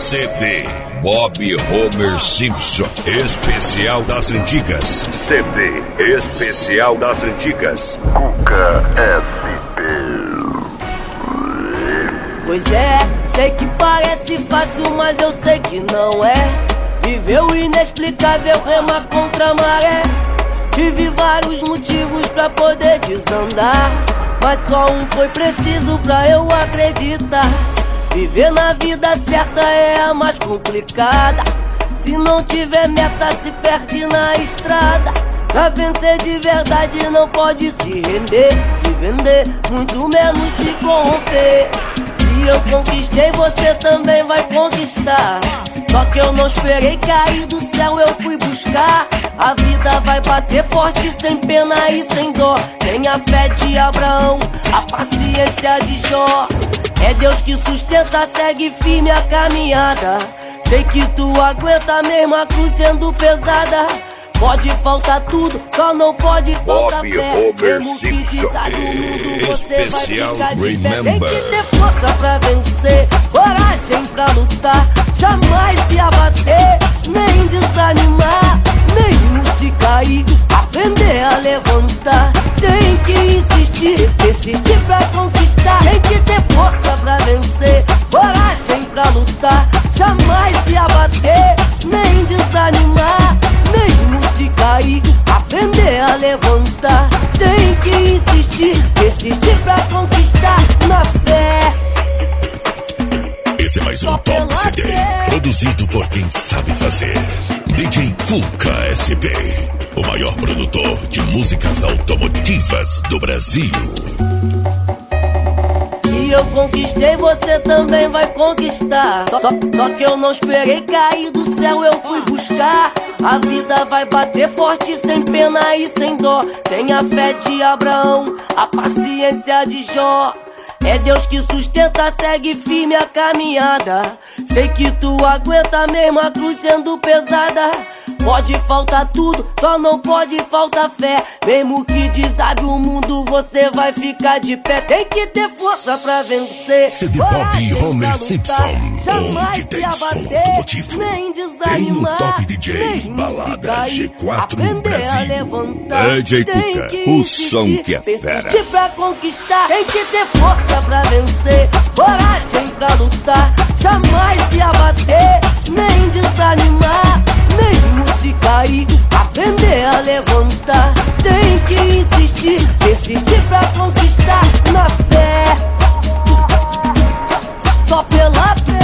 CD Bob Homer Simpson, especial das antigas. CD especial das antigas. Cuca SP. Pois é, sei que parece fácil, mas eu sei que não é. Viver o inexplicável, rema contra a maré. Tive vários motivos pra poder desandar, mas só um foi preciso pra eu acreditar. Viver na vida certa é a mais complicada. Se não tiver meta, se perde na estrada. Pra vencer de verdade não pode se render, se vender, muito menos se corromper. Se eu conquistei, você também vai conquistar. Só que eu não esperei cair do céu, eu fui buscar. A vida vai bater forte, sem pena e sem dó. Tenha fé de Abraão, a paciência de Jó. É Deus que sustenta, segue firme a caminhada. Sei que tu aguenta mesmo a cruz sendo pesada. Pode faltar tudo, só não pode faltar fé. Mesmo que desanime, você vai ficar de pé. Tem que ter força pra vencer, coragem pra lutar. Jamais se abater, nem desanimar. Mesmo se cair, aprender a levantar. Tem que insistir, decidir pra conquistar. Tem que ter força pra vencer, coragem pra lutar. Jamais se abater, nem desanimar. Mesmo se cair, aprender a levantar. Tem que insistir, decidir pra conquistar na fé. Esse é mais um Top CD, produzido por quem sabe fazer. DJ Cuca SP, o maior produtor de músicas automotivas do Brasil. Se eu conquistei, você também vai conquistar. Só que eu não esperei cair do céu, eu fui buscar. A vida vai bater forte, sem pena e sem dó. Tenha fé de Abraão, a paciência de Jó. É Deus que sustenta, segue firme a caminhada. Sei que tu aguenta mesmo a cruz sendo pesada. Pode faltar tudo, só não pode faltar fé. Mesmo que desabe o mundo, você vai ficar de pé. Tem que ter força pra vencer. CD Bob Homer Simpson, onde tem som automotivo. Tem um Top DJ, balada G4 Brasil. DJ Cuca, o som que é fera. Persistir pra conquistar, tem que ter força pra vencer. Coragem pra lutar, jamais se abater, nem desanimar. Mesmo se cair, aprender a levantar. Tem que insistir, decidir pra conquistar na fé. Só pela fé.